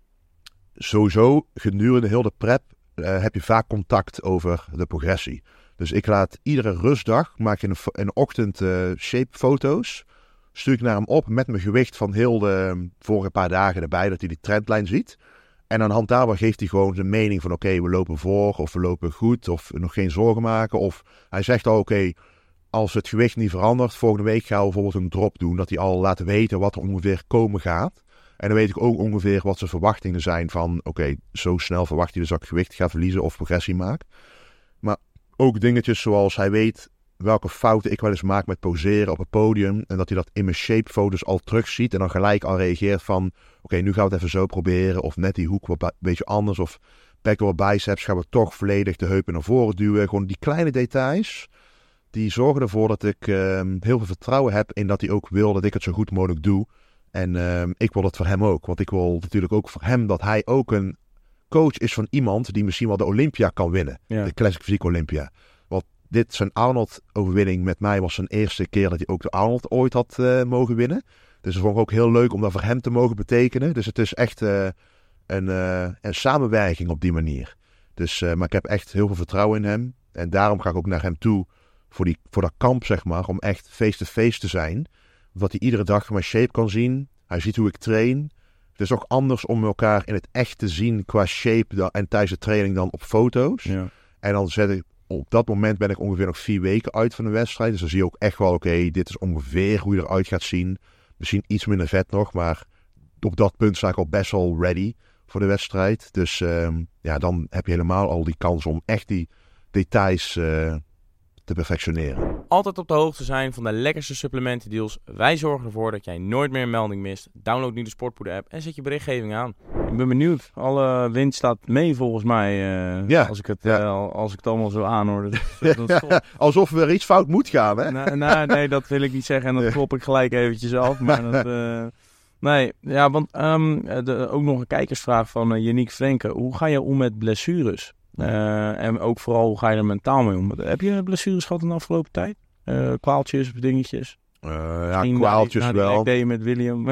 sowieso, gedurende heel de prep uh, heb je vaak contact over de progressie. Dus ik laat iedere rustdag, maak in de, in de ochtend uh, shape foto's. Stuur ik naar hem op met mijn gewicht van heel de um, vorige paar dagen erbij. Dat hij die trendlijn ziet. En aan de hand daarvan geeft hij gewoon zijn mening van oké, okay, we lopen voor of we lopen goed of nog geen zorgen maken. Of hij zegt al oké, okay, als het gewicht niet verandert, volgende week gaan we bijvoorbeeld een drop doen. Dat hij al laat weten wat er ongeveer komen gaat. En dan weet ik ook ongeveer wat zijn verwachtingen zijn van oké, okay, zo snel verwacht hij dus dat ik gewicht ga verliezen of progressie maak. Maar ook dingetjes zoals hij weet welke fouten ik wel eens maak met poseren op het podium. En dat hij dat in mijn shapefoto's al terugziet. En dan gelijk al reageert van... Oké, okay, nu gaan we het even zo proberen. Of net die hoek wat een beetje anders. Of pectoral biceps gaan we toch volledig de heupen naar voren duwen. Gewoon die kleine details. Die zorgen ervoor dat ik uh, heel veel vertrouwen heb in dat hij ook wil dat ik het zo goed mogelijk doe. En uh, ik wil het voor hem ook. Want ik wil natuurlijk ook voor hem dat hij ook een coach is van iemand die misschien wel de Olympia kan winnen. Ja. De Classic Physique Olympia. Want dit zijn Arnold-overwinning met mij was zijn eerste keer dat hij ook de Arnold ooit had uh, mogen winnen. Dus dat vond ik ook heel leuk om dat voor hem te mogen betekenen. Dus het is echt uh, een, uh, een samenwerking op die manier. Dus, uh, maar ik heb echt heel veel vertrouwen in hem. En daarom ga ik ook naar hem toe voor, die, voor dat kamp, zeg maar. Om echt face-to-face te zijn. Dat hij iedere dag mijn shape kan zien. Hij ziet hoe ik train. Het is ook anders om elkaar in het echt te zien qua shape dan, en tijdens de training dan op foto's. Ja. En dan zet ik, op dat moment ben ik ongeveer nog vier weken uit van de wedstrijd. Dus dan zie je ook echt wel, oké, okay, dit is ongeveer hoe je eruit gaat zien. Misschien iets minder vet nog, maar op dat punt sta ik al best wel ready voor de wedstrijd. Dus um, ja, dan heb je helemaal al die kans om echt die details uh, te perfectioneren. Altijd op de hoogte zijn van de lekkerste supplementendeals. Wij zorgen ervoor dat jij nooit meer een melding mist. Download nu de Sportpoeder app en zet je berichtgeving aan. Ik ben benieuwd. Alle wind staat mee volgens mij. Uh, ja, als, ik het, ja. uh, als ik het allemaal zo aanhoor. Dat, dat ja, alsof er iets fout moet gaan, hè? Nou, nou, nee, dat wil ik niet zeggen. En dat klop ik gelijk eventjes af. Maar dat... Uh, Nee, ja, want um, de, ook nog een kijkersvraag van uh, Yannick Frenke. Hoe ga je om met blessures? Uh, en ook vooral, hoe ga je er mentaal mee om? Heb je blessures gehad in de afgelopen tijd? Uh, kwaaltjes of dingetjes? Uh, ja, Misschien kwaaltjes na die, na wel. met William.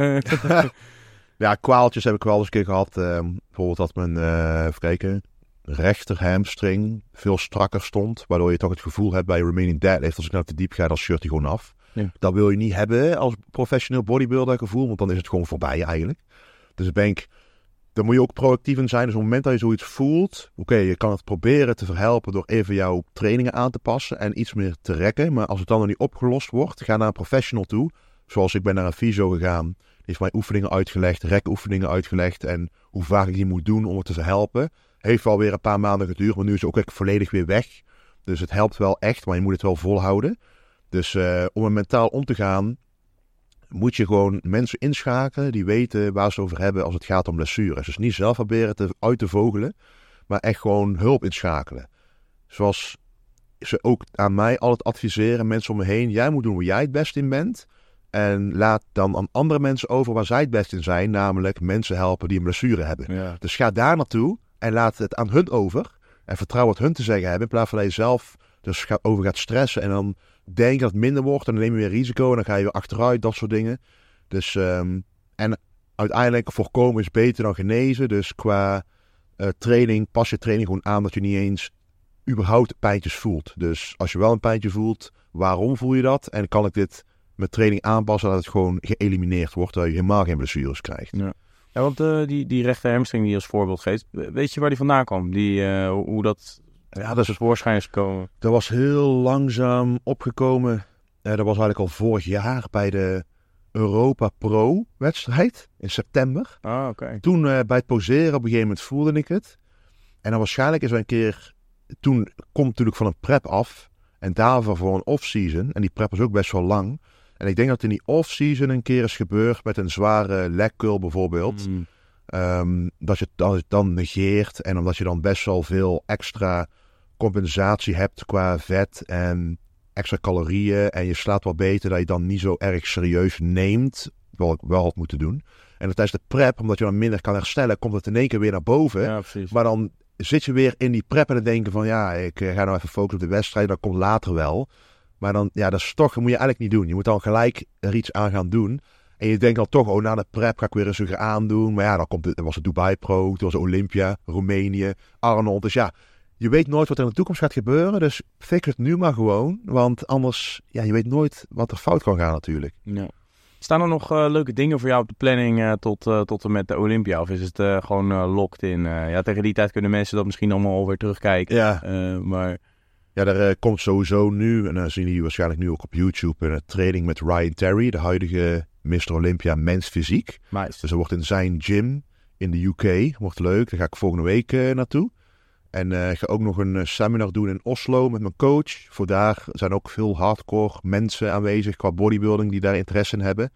Ja, kwaaltjes heb ik wel eens een keer gehad. Uh, bijvoorbeeld dat mijn, uh, even kijken, rechter hamstring veel strakker stond. Waardoor je toch het gevoel hebt bij remaining deadlift. Als ik nou te diep ga, dan shirt hij gewoon af. Ja. Dat wil je niet hebben als professioneel bodybuilder gevoel, want dan is het gewoon voorbij eigenlijk. Dus ik denk, daar moet je ook proactief in zijn. Dus op het moment dat je zoiets voelt, oké, okay, je kan het proberen te verhelpen door even jouw trainingen aan te passen en iets meer te rekken. Maar als het dan nog niet opgelost wordt, ga naar een professional toe. Zoals ik ben naar een fysio gegaan, die heeft mij oefeningen uitgelegd, rekoefeningen uitgelegd en hoe vaak ik die moet doen om het te verhelpen. Heeft wel weer een paar maanden geduurd, maar nu is het ook echt volledig weer weg. Dus het helpt wel echt, maar je moet het wel volhouden. Dus uh, om er mentaal om te gaan, moet je gewoon mensen inschakelen die weten waar ze over hebben als het gaat om blessures. Dus niet zelf proberen te, uit te vogelen, maar echt gewoon hulp inschakelen. Zoals ze ook aan mij altijd adviseren, mensen om me heen, jij moet doen waar jij het best in bent. En laat dan aan andere mensen over waar zij het best in zijn, namelijk mensen helpen die een blessure hebben. Ja. Dus ga daar naartoe en laat het aan hun over. En vertrouw wat hun te zeggen hebben, in plaats van dat je zelf dus ga, over gaat stressen. En dan denk je dat het minder wordt en dan neem je weer risico en dan ga je weer achteruit, dat soort dingen. Dus, um, en uiteindelijk voorkomen is beter dan genezen. Dus qua uh, training, pas je training gewoon aan dat je niet eens überhaupt pijntjes voelt. Dus als je wel een pijntje voelt, waarom voel je dat? En kan ik dit met training aanpassen dat het gewoon geëlimineerd wordt, dat je helemaal geen blessures krijgt. Ja, ja want uh, die, die rechter hamstring die je als voorbeeld geeft, weet je waar die vandaan kwam? Die, uh, hoe dat, ja, dat is voorschijn is gekomen? Dat was heel langzaam opgekomen. Uh, dat was eigenlijk al vorig jaar bij de Europa Pro wedstrijd in september. Ah, oké. Okay. Toen uh, bij het poseren op een gegeven moment voelde ik het. En dan waarschijnlijk is er een keer, toen komt natuurlijk van een prep af en daarvoor voor een off-season. En die prep was ook best wel lang. En ik denk dat in die off-season een keer is gebeurd met een zware leg curl bijvoorbeeld. Mm. Um, dat je het dan negeert en omdat je dan best wel veel extra compensatie hebt qua vet en extra calorieën. En je slaat wat beter dat je dan niet zo erg serieus neemt, wat ik wel had moeten doen. En tijdens de prep, omdat je dan minder kan herstellen, komt het in één keer weer naar boven. Ja, precies. Maar dan zit je weer in die prep en dan denken van ja, ik ga nou even focussen op de wedstrijd, dat komt later wel. Maar dan, ja, dat is toch, dat moet je eigenlijk niet doen. Je moet dan gelijk er iets aan gaan doen. En je denkt dan toch, oh, na de prep ga ik weer eens aandoen. Maar ja, dan komt het, er was het Dubai Pro, toen was Olympia, Roemenië, Arnold. Dus ja, je weet nooit wat er in de toekomst gaat gebeuren. Dus fix het nu maar gewoon. Want anders, ja, je weet nooit wat er fout kan gaan natuurlijk. Ja. Staan er nog uh, leuke dingen voor jou op de planning uh, tot, uh, tot en met de Olympia? Of is het uh, gewoon uh, locked in? Uh, ja, tegen die tijd kunnen mensen dat misschien allemaal alweer terugkijken. Ja, uh, maar... Ja, er uh, komt sowieso nu, en dan zien jullie waarschijnlijk nu ook op YouTube, een training met Ryan Terry, de huidige mister Olympia mens fysiek. Nice. Dus dat wordt in zijn gym in de U K. Wordt leuk, daar ga ik volgende week uh, naartoe. En uh, ik ga ook nog een uh, seminar doen in Oslo met mijn coach. Voor daar zijn ook veel hardcore mensen aanwezig qua bodybuilding die daar interesse in hebben.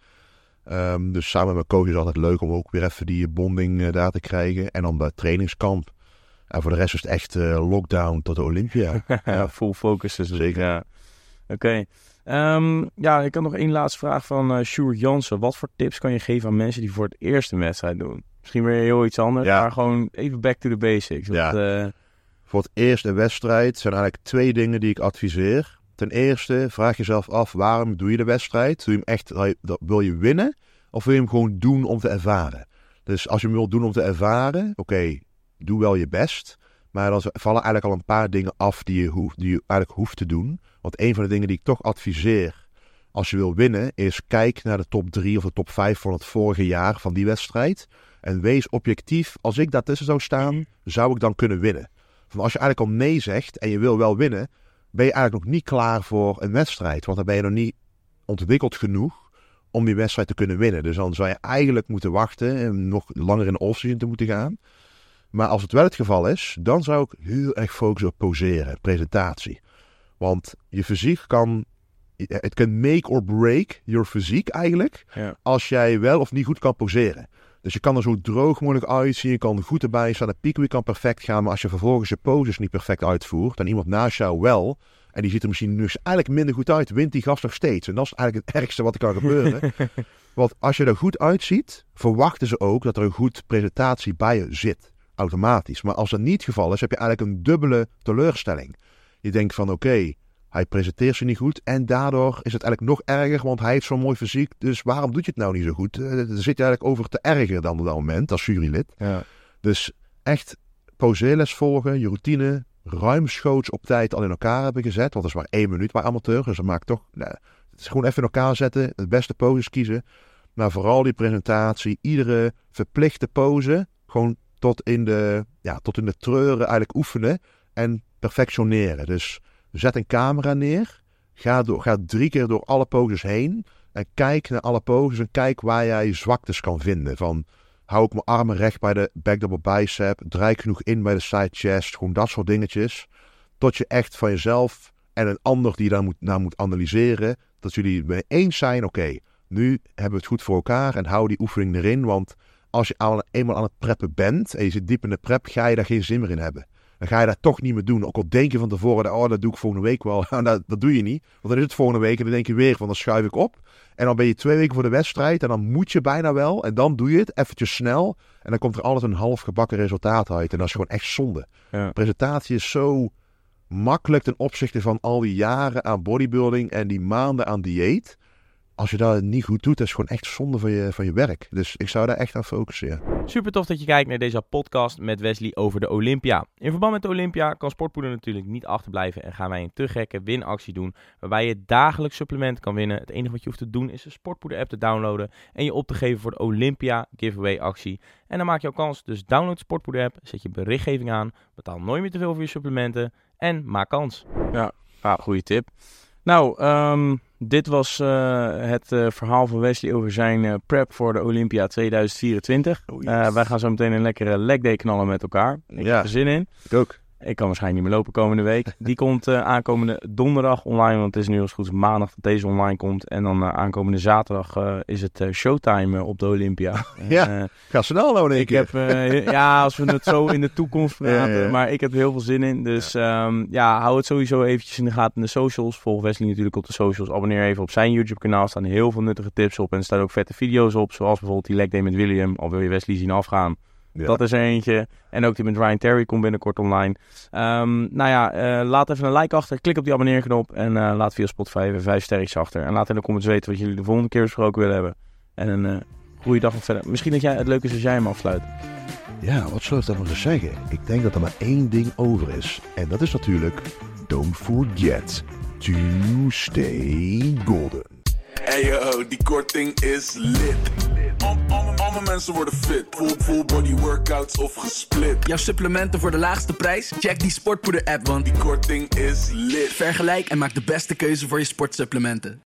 Um, dus samen met mijn coach is het altijd leuk om ook weer even die bonding uh, daar te krijgen. En dan de trainingskamp. En voor de rest is het echt uh, lockdown tot de Olympia. Ja, full focus dus. Zeker. Ja. Oké. Okay. Um, ja, ik had nog één laatste vraag van uh, Sjoerd Jansen. Wat voor tips kan je geven aan mensen die voor het eerst een wedstrijd doen? Misschien weer heel iets anders, ja. Maar gewoon even back to the basics. Want, ja. uh... Voor het eerst een wedstrijd zijn eigenlijk twee dingen die ik adviseer. Ten eerste, vraag jezelf af, waarom doe je de wedstrijd? Doe je hem echt, wil je winnen? Of wil je hem gewoon doen om te ervaren? Dus als je hem wilt doen om te ervaren, oké, okay, doe wel je best. Maar dan vallen eigenlijk al een paar dingen af die je, hoeft, die je eigenlijk hoeft te doen. Want een van de dingen die ik toch adviseer als je wil winnen, is kijk naar de top drie of de top vijf van het vorige jaar van die wedstrijd. En wees objectief. Als ik daartussen zou staan, zou ik dan kunnen winnen. Want als je eigenlijk al nee zegt en je wil wel winnen, ben je eigenlijk nog niet klaar voor een wedstrijd. Want dan ben je nog niet ontwikkeld genoeg om die wedstrijd te kunnen winnen. Dus dan zou je eigenlijk moeten wachten en nog langer in de offseason te moeten gaan. Maar als het wel het geval is, dan zou ik heel erg focussen op poseren, presentatie. Want je fysiek kan, het kan make or break your fysiek eigenlijk, ja. Als jij wel of niet goed kan poseren. Dus je kan er zo droog mogelijk uitzien, je kan goed erbij staan, de piek kan perfect gaan, maar als je vervolgens je poses niet perfect uitvoert, en iemand naast jou wel, en die ziet er misschien nu eigenlijk minder goed uit, wint die gast nog steeds. En dat is eigenlijk het ergste wat er kan gebeuren. Want als je er goed uitziet, verwachten ze ook dat er een goed presentatie bij je zit. Automatisch. Maar als dat niet het geval is, heb je eigenlijk een dubbele teleurstelling. Je denkt van oké, okay, hij presenteert ze niet goed en daardoor is het eigenlijk nog erger, want hij heeft zo'n mooi fysiek, dus waarom doet je het nou niet zo goed? Uh, daar zit je eigenlijk over te erger dan op dat moment als jurylid. Ja. Dus echt poseerles volgen, je routine, ruimschoots op tijd al in elkaar hebben gezet, want dat is maar één minuut bij amateur, dus dat maakt toch, nou, het is gewoon even in elkaar zetten, het beste poses kiezen, maar vooral die presentatie, iedere verplichte pose, gewoon tot in de, ja, tot in de treuren eigenlijk oefenen en perfectioneren. Dus zet een camera neer, ga, door, ga drie keer door alle poses heen en kijk naar alle poses en kijk waar jij zwaktes kan vinden. Van, hou ik mijn armen recht bij de back double bicep, draai ik genoeg in bij de side chest, gewoon dat soort dingetjes. Tot je echt van jezelf en een ander die je daar moet, naar moet analyseren, dat jullie mee eens zijn, oké, okay, nu hebben we het goed voor elkaar en hou die oefening erin, want als je al, eenmaal aan het preppen bent en je zit diep in de prep, ga je daar geen zin meer in hebben. dan ga je dat toch niet meer doen. Ook al denk je van tevoren, oh, dat doe ik volgende week wel. dat, dat doe je niet. Want dan is het volgende week en dan denk je weer van, dan schuif ik op. En dan ben je twee weken voor de wedstrijd en dan moet je bijna wel. En dan doe je het eventjes snel. En dan komt er altijd een half gebakken resultaat uit. En dat is gewoon echt zonde. Ja. Presentatie is zo makkelijk ten opzichte van al die jaren aan bodybuilding en die maanden aan dieet. Als je dat niet goed doet, dat is gewoon echt zonde van je, van je werk. Dus ik zou daar echt aan focussen, ja. Super tof dat je kijkt naar deze podcast met Wesley over de Olympia. In verband met de Olympia kan Sportpoeder natuurlijk niet achterblijven en gaan wij een te gekke winactie doen, waarbij je dagelijks supplementen kan winnen. Het enige wat je hoeft te doen is de Sportpoeder app te downloaden en je op te geven voor de Olympia giveaway actie. En dan maak je al kans. Dus download de Sportpoeder app, zet je berichtgeving aan, betaal nooit meer te veel voor je supplementen en maak kans. Ja, ah, goede tip. Nou, um, dit was uh, het uh, verhaal van Wesley over zijn uh, prep voor de Olympia tweeduizend vierentwintig. Oh, yes. uh, wij gaan zo meteen een lekkere leg day knallen met elkaar. Ik ja, heb er zin in. Ik ook. Ik kan waarschijnlijk niet meer lopen komende week. Die komt uh, aankomende donderdag online, want het is nu als goed maandag dat deze online komt. En dan uh, aankomende zaterdag uh, is het uh, showtime uh, op de Olympia. Ja, uh, ga snel nou in één ik keer. Heb, uh, ja, als we het zo in de toekomst praten. Ja, ja. Maar ik heb er heel veel zin in. Dus ja. Um, ja, hou het sowieso eventjes in de gaten in de socials. Volg Wesley natuurlijk op de socials. Abonneer even op zijn YouTube kanaal. Er staan heel veel nuttige tips op. En er staan ook vette video's op. Zoals bijvoorbeeld die leg day met William. Al wil je Wesley zien afgaan. Ja. Dat is er eentje. En ook die met Ryan Terry komt binnenkort online. Um, nou ja, uh, laat even een like achter. Klik op die abonneerknop. En uh, laat via Spotify even vijf sterretjes achter. En laat in de comments weten wat jullie de volgende keer besproken willen hebben. En een uh, goede dag nog verder. Misschien dat jij het leuk is als jij hem afsluit. Ja, wat zou ik dan nog eens zeggen? Ik denk dat er maar één ding over is. En dat is natuurlijk... Don't forget to stay golden. Hey yo, die korting is lit. Alle mensen worden fit. Full, full body workouts of gesplit. Jouw supplementen voor de laagste prijs? Check die Sportpoeder app, want die korting is lit. Vergelijk en maak de beste keuze voor je sportsupplementen.